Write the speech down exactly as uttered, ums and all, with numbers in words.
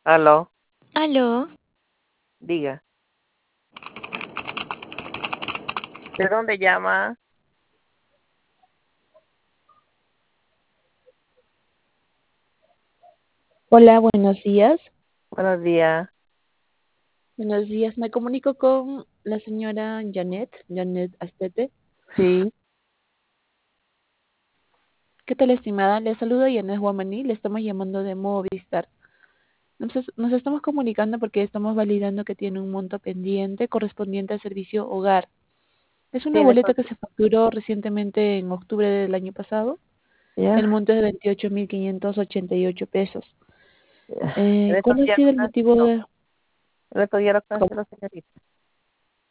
Aló, Aló, diga. ¿De dónde llama? Hola, buenos días. Buenos días. Buenos días. Me comunico con la señora Janet, Janet Astete. Sí, ¿Qué tal, estimada? Le saludo Janet Guamaní. Le estamos llamando de Movistar. Nos, es- nos estamos comunicando porque estamos validando que tiene un monto pendiente correspondiente al servicio hogar. Es una tiene boleta eso. que se facturó recientemente en octubre del año pasado. El Ya, monto es de veintiocho mil quinientos ochenta y ocho pesos. ya. En Eh, estos ¿cuál ha días sido lo el motivo canceló. de...? En estos días lo ¿Cómo? canceló, señorita.